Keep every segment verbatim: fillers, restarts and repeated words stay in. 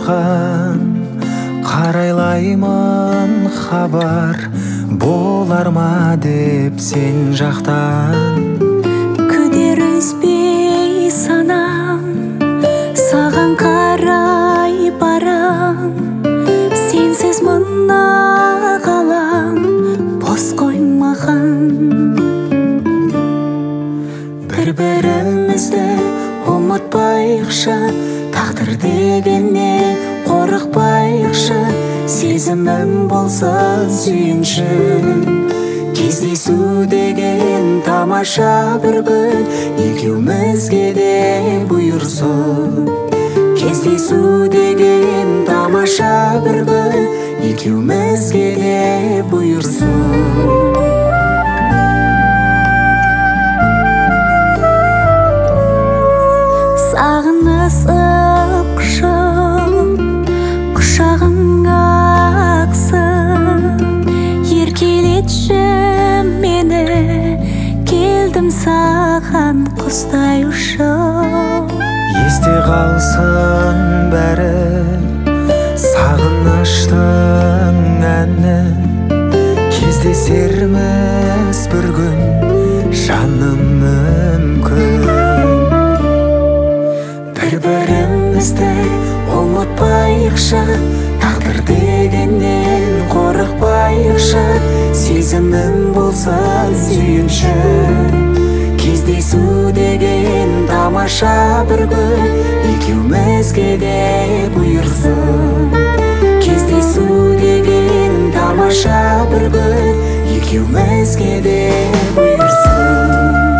саған қарайлаймын, хабар болар ма деп сен жақтан. Күдер үзбей санам, саған қарай барам, сенсіз мына ғалам бос қоймаған. Бір-бірімізді ұмытпайықшы, тағдыр дегеннен қорықпайықшы, сезімім болсын сүйінші. Кездесу деген тамаша бір күн, екеумізге де бұйырсын. Кездесу деген тамаша бір күн, екеумізге де бұйырсын. Сағынысып құшып, құшағың ақсын, еркелетші мені, келдім саған құстай ұшып. Есте қалсын бәрі сағыныштың әні, кездесерміз бір күн, жаным мүмкін. Бір-бірімізді ұмытпайықшы, тағдыр дегеннен қорықпайықшы, сезімім болсын сүйінші. Кездесу деген тамаша бір күн, екеумізге де бұйырсын. Кездесу деген тамаша бір күн, екеумізге де бұйырсын.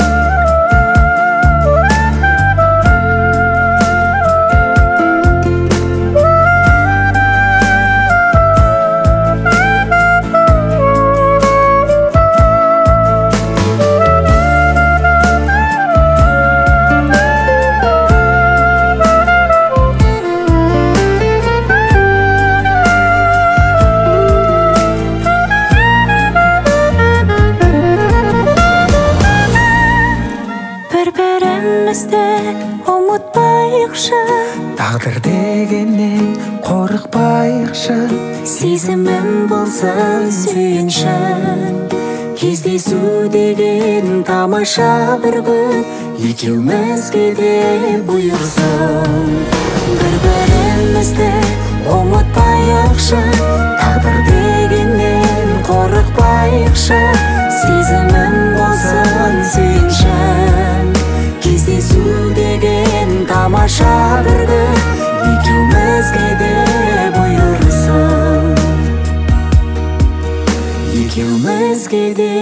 Бір-бірімізді ұмытпайықшы, тағдыр дегеннен қорықпайықшы, сезімім болсын сүйінші. Кездесу деген тамаша бір күн, екеумізге де бұйырсын. Бір-бірімізді ұмытпайықшы, тағдыр дегеннен қорықпайықшы, сезімім болсын сүйінші. Кездесу деген тамаша бір күн, екеумізге де бұйырсын. Екеумізге де